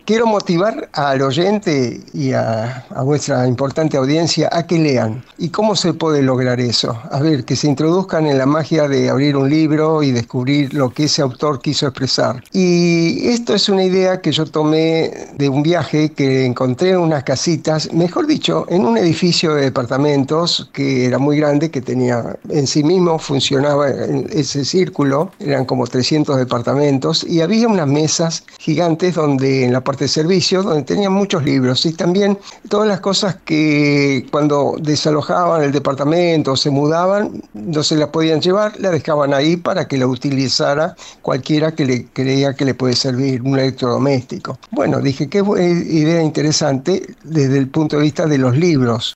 Quiero motivar al oyente y a vuestra importante audiencia a que lean. ¿Y cómo se puede lograr eso? A ver, que se introduzcan en la magia de abrir un libro y descubrir lo que ese autor quiso expresar. Y esto es una idea que yo tomé de un viaje que encontré en unas casitas, mejor dicho, en un edificio de departamentos que era muy grande, que tenía en sí mismo, funcionaba en ese círculo, eran como 300 departamentos, y había unas mesas gigantes donde en la parte de servicios, donde tenían muchos libros y también todas las cosas que cuando desalojaban el departamento o se mudaban, no se las podían llevar, la dejaban ahí para que la utilizara cualquiera que le creía que le puede servir, un electrodoméstico. Bueno, dije, qué idea interesante desde el punto de vista de los libros.